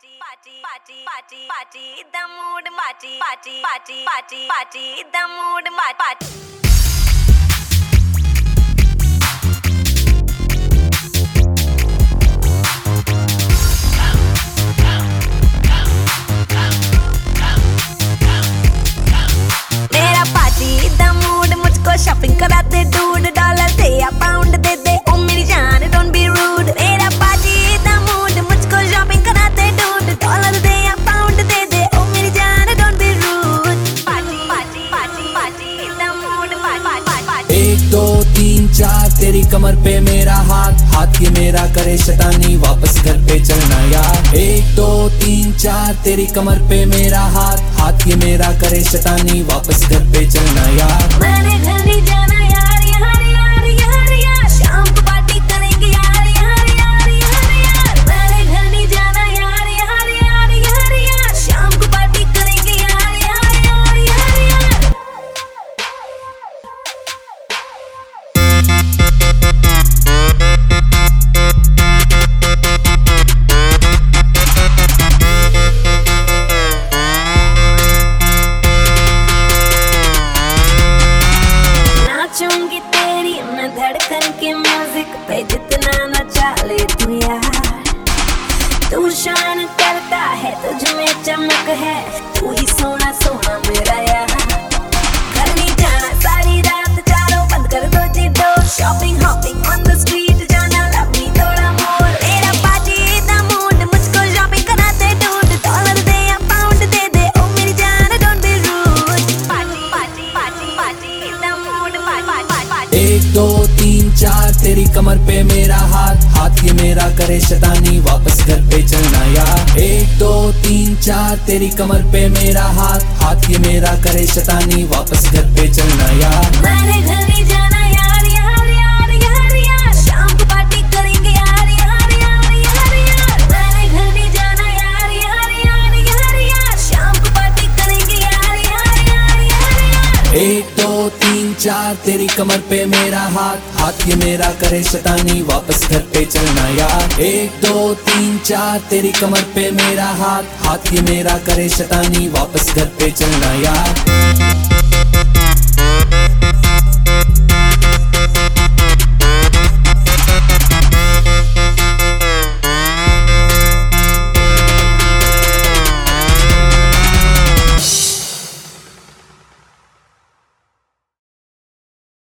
the mood party the mood party मेरा party the mood मुझको shopping करा दे डूड डॉलर दे या पाउंड दे दे ओ मेरी जान डोंट बी रूड मेरा पार्टी द मूड मुझको शॉपिंग करा दे डूड डॉलर दे या पाउंड दे दे ओ मेरी जान don't be rude party the mood party 1 2 3 4 तेरी कमर पे मेरा हाथ ये मेरा करे शैतानी वापस घर पे चलना यार 1 2 3 4 तेरी कमर पे मेरा हाथ ये मेरा करे शैतानी वापस घर पे चलना यार मैंने घर नहीं जाना यार यार शाम को पार्टी करेंगे यार मैंने घर नहीं जाना यार शाम को पार्टी करेंगे यार नाचूंगी तेरी मैं धड़कन के म्यूजिक पे जितना नचा ले तू यार तू शान करता है तुझ में चमक है तू ही सोना सोना मेरा यार घर नहीं जाना सारी रात चारों बंद कर दो जी door shopping hopping on the street जाना लव मी थोड़ा मोर मेरा पार्टी द मूड मुझको शॉपिंग करा दे डूड डॉलर दे या पाउंड दे दे ओ मेरी जान don't be rude party the mood 1 2 3 4 तेरी कमर पे मेरा हाथ ये मेरा करे शैतानी वापस घर पे चलना यार 1 2 3 4 तेरी कमर पे मेरा हाथ ये मेरा करे शैतानी वापस घर पे चलना यार मैंने घर नहीं जाना यार शाम को पार्टी करेंगे यार मैंने घर नहीं जाना यार शाम को पार्टी करेंगे यार 1 2 3 4 तेरी कमर पे मेरा हाथ ये मेरा करे शैतानी वापस घर पे चलना यार 1 2 3 4 तेरी कमर पे मेरा हाथ ये मेरा करे शैतानी वापस घर पे चलना यार।